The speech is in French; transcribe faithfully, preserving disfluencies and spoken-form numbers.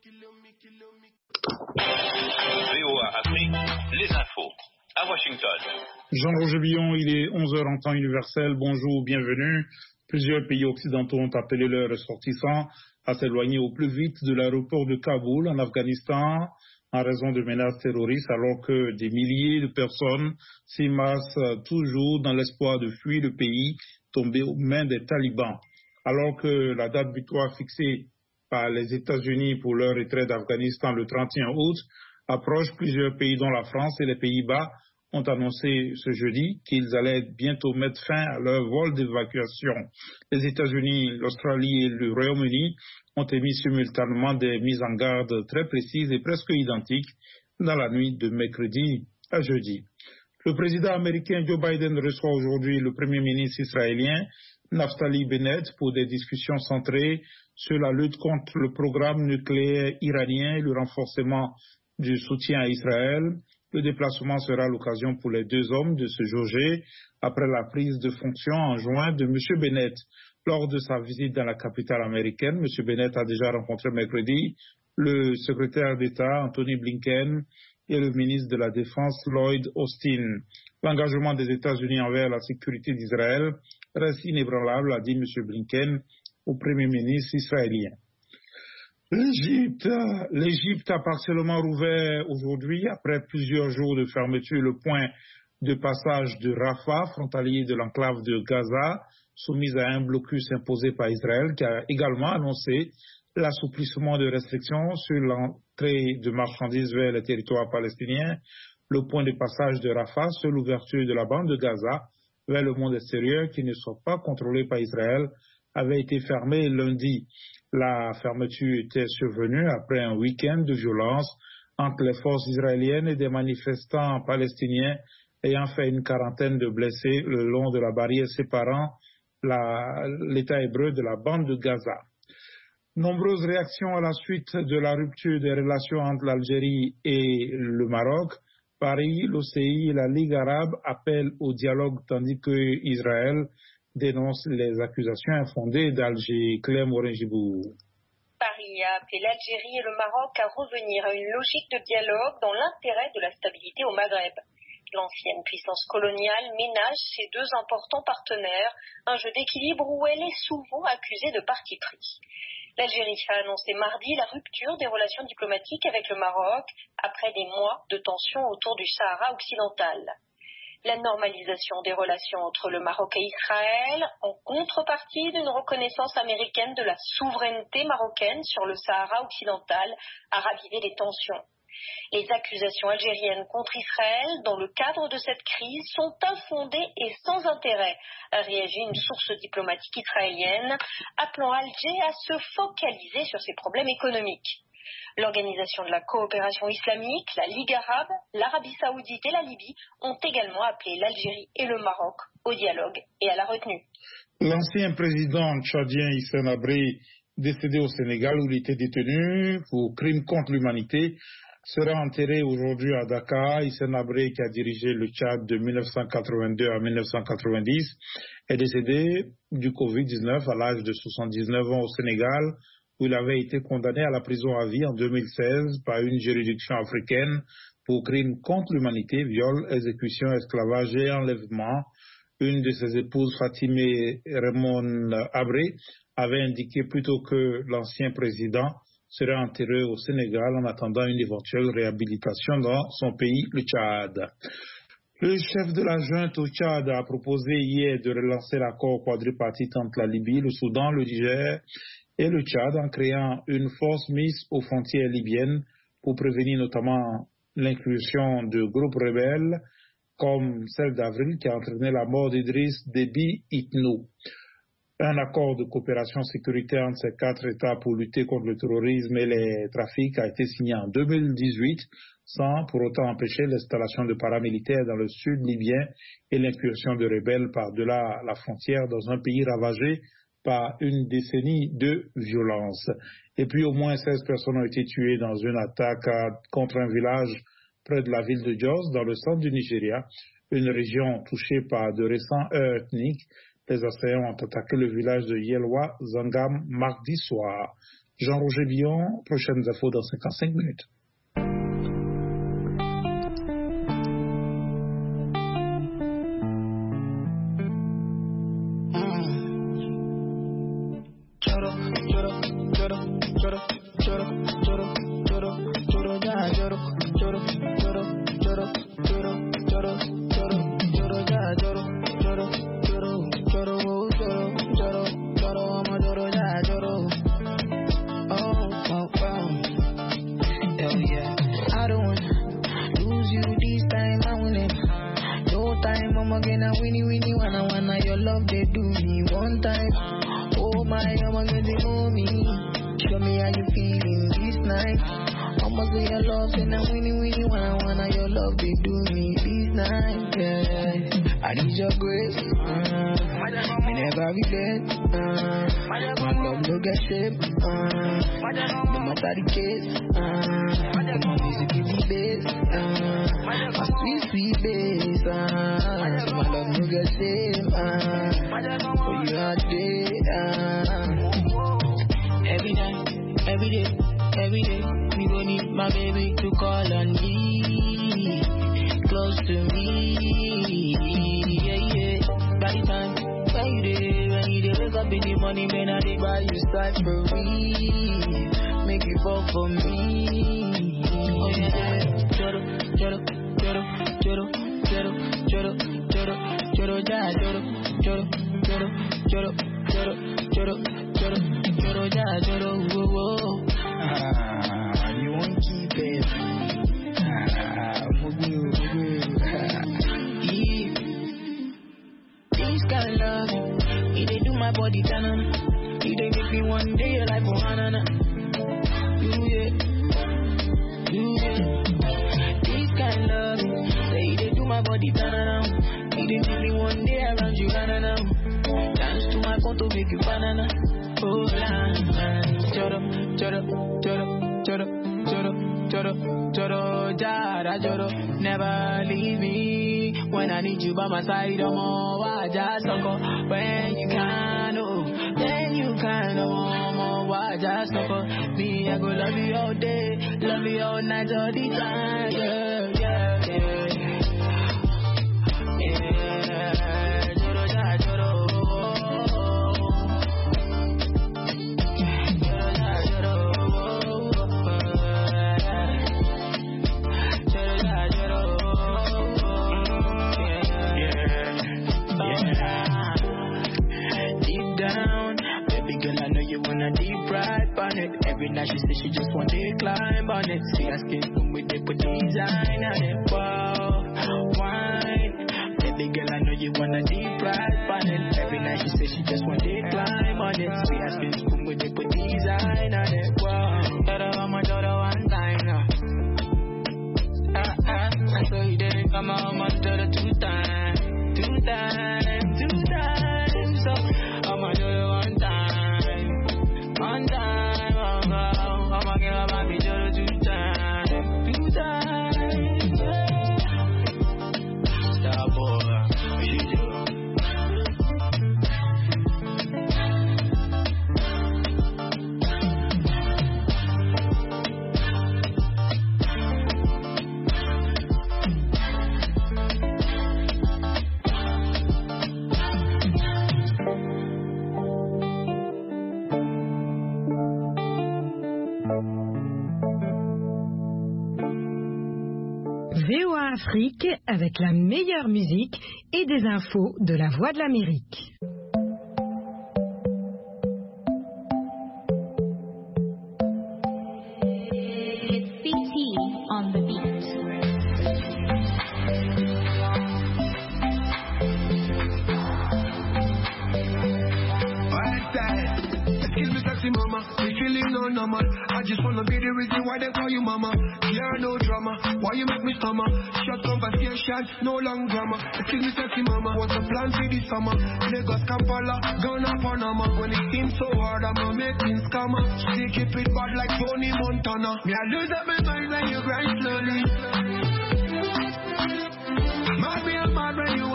V O A Afrique, les infos, à Washington. Jean-Roger Billon, il est onze heures en temps universel. Bonjour, bienvenue. Plusieurs pays occidentaux ont appelé leurs ressortissants à s'éloigner au plus vite de l'aéroport de Kaboul, en Afghanistan, en raison de menaces terroristes, alors que des milliers de personnes s'émassent toujours dans l'espoir de fuir le pays tombé aux mains des talibans. Alors que la date butoir fixée par les États-Unis pour leur retrait d'Afghanistan le trente et un août approche, plusieurs pays dont la France et les Pays-Bas ont annoncé ce jeudi qu'ils allaient bientôt mettre fin à leur vol d'évacuation. Les États-Unis, l'Australie et le Royaume-Uni ont émis simultanément des mises en garde très précises et presque identiques dans la nuit de mercredi à jeudi. Le président américain Joe Biden reçoit aujourd'hui le premier ministre israélien Naftali Bennett pour des discussions centrées sur la lutte contre le programme nucléaire iranien et le renforcement du soutien à Israël. Le déplacement sera l'occasion pour les deux hommes de se jauger après la prise de fonction en juin de M. Bennett. Lors de sa visite dans la capitale américaine, M. Bennett a déjà rencontré mercredi le secrétaire d'État Anthony Blinken et le ministre de la Défense Lloyd Austin. L'engagement des États-Unis envers la sécurité d'Israël reste inébranlable, a dit M. Blinken au Premier ministre israélien. L'Égypte, l'Égypte a partiellement rouvert aujourd'hui après plusieurs jours de fermeture le point de passage de Rafah, frontalier de l'enclave de Gaza, soumise à un blocus imposé par Israël, qui a également annoncé l'assouplissement de restrictions sur l'entrée de marchandises vers les territoires palestiniens. Le point de passage de Rafah, seule ouverture de la bande de Gaza vers le monde extérieur qui ne soit pas contrôlé par Israël, avait été fermé lundi. La fermeture était survenue après un week-end de violence entre les forces israéliennes et des manifestants palestiniens ayant fait une quarantaine de blessés le long de la barrière séparant la, l'État hébreu de la bande de Gaza. Nombreuses réactions à la suite de la rupture des relations entre l'Algérie et le Maroc. Paris, l'O C I et la Ligue arabe appellent au dialogue tandis que Israël dénonce les accusations infondées d'Alger. Claire Morin-Gibour. Paris a appelé l'Algérie et le Maroc à revenir à une logique de dialogue dans l'intérêt de la stabilité au Maghreb. L'ancienne puissance coloniale ménage ses deux importants partenaires, un jeu d'équilibre où elle est souvent accusée de parti pris. L'Algérie a annoncé mardi la rupture des relations diplomatiques avec le Maroc après des mois de tensions autour du Sahara occidental. La normalisation des relations entre le Maroc et Israël, en contrepartie d'une reconnaissance américaine de la souveraineté marocaine sur le Sahara occidental, a ravivé les tensions. Les accusations algériennes contre Israël dans le cadre de cette crise sont infondées et sans intérêt, a réagi une source diplomatique israélienne, appelant Alger à se focaliser sur ses problèmes économiques. L'Organisation de la coopération islamique, la Ligue arabe, l'Arabie saoudite et la Libye ont également appelé l'Algérie et le Maroc au dialogue et à la retenue. L'ancien président tchadien Hissène Habré, décédé au Sénégal où il était détenu pour crimes contre l'humanité, sera enterré aujourd'hui à Dakar. Hissène Habré, qui a dirigé le Tchad de mille neuf cent quatre-vingt-deux à mille neuf cent quatre-vingt-dix, est décédé du covid dix-neuf à l'âge de soixante-dix-neuf ans au Sénégal, où il avait été condamné à la prison à vie en deux mille seize par une juridiction africaine pour crimes contre l'humanité, viol, exécution, esclavage et enlèvement. Une de ses épouses, Fatimé Raymond Habré, avait indiqué plutôt que l'ancien président serait enterré au Sénégal en attendant une éventuelle réhabilitation dans son pays, le Tchad. Le chef de la junte au Tchad a proposé hier de relancer l'accord quadripartite entre la Libye, le Soudan, le Niger et le Tchad en créant une force mise aux frontières libyennes pour prévenir notamment l'inclusion de groupes rebelles comme celle d'avril qui a entraîné la mort d'Idriss Déby Itno. Un accord de coopération sécuritaire entre ces quatre États pour lutter contre le terrorisme et les trafics a été signé en deux mille dix-huit, sans pour autant empêcher l'installation de paramilitaires dans le sud libyen et l'incursion de rebelles par-delà la frontière dans un pays ravagé par une décennie de violence. Et puis au moins seize personnes ont été tuées dans une attaque contre un village près de la ville de Jos, dans le centre du Nigeria, une région touchée par de récents heurts ethniques. Les assaillants ont attaqué le village de Yelwa Zangam mardi soir. Jean-Roger Dion, prochaines infos dans cinquante-cinq minutes. Never leave me when I need you by my side. I'm all I just go when you can, oh, then you can, oh, I just go. Me, I go love you all day, love you all night, all the time, yeah, yeah, yeah. Yeah, joro, ja, joro. Every night she says she just want to climb on it. See her skin with the put design on it. Wow, wine. Baby girl, I know you wanna deep ride on it. Every night she says she just want to climb on it. See her skin with the put design on it. Wow, daughter, I'm a daughter one time now. Ah ah, I saw you didn't come out, I'm a daughter two times, two times, two times. So I'm a daughter one time, one time. I'ma get up my bitch all two times, two times, yeah. Star boy, what you do? V O A Afrique avec la meilleure musique et des infos de la Voix de l'Amérique. It's C T on the beat. Excuse me, sexy mama, we feeling no normal. I just wanna be the reason why they call you mama. Yeah, no drama, why you make me stammer? Short conversation, no long drama. Excuse me, sexy mama, what's the plan for this summer? Lagos, Kampala, Ghana, Panama. When it seems so hard, I'ma make things come up. She keep it bad like Tony Montana. Me, I lose up my mind when you grind slowly. Mad me, I'm mad when you